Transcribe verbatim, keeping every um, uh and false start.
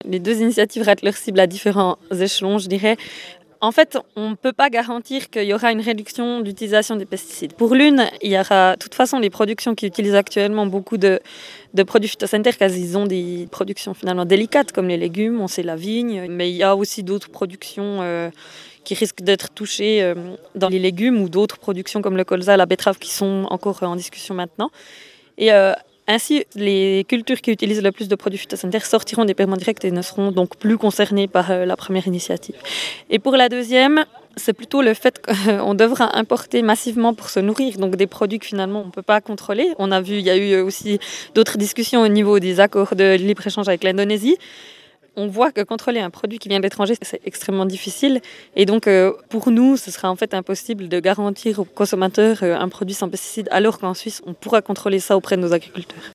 les deux initiatives ratent leur cible à différents échelons, je dirais. En fait, on ne peut pas garantir qu'il y aura une réduction d'utilisation des pesticides. Pour l'une, il y aura, de toute façon, les productions qui utilisent actuellement beaucoup de, de produits phytosanitaires, car ils ont des productions finalement délicates, comme les légumes, on sait la vigne, mais il y a aussi d'autres productions euh, qui risquent d'être touchées euh, dans les légumes ou d'autres productions comme le colza, la betterave, qui sont encore en discussion maintenant. Et euh, ainsi, les cultures qui utilisent le plus de produits phytosanitaires sortiront des paiements directs et ne seront donc plus concernées par euh, la première initiative. Et pour la deuxième, c'est plutôt le fait qu'on devra importer massivement pour se nourrir, donc des produits que finalement on ne peut pas contrôler. On a vu, il y a eu aussi d'autres discussions au niveau des accords de libre-échange avec l'Indonésie. On voit que contrôler un produit qui vient de l'étranger, c'est extrêmement difficile. Et donc, euh, pour nous, ce sera en fait impossible de garantir aux consommateurs euh, un produit sans pesticides, alors qu'en Suisse, on pourra contrôler ça auprès de nos agriculteurs.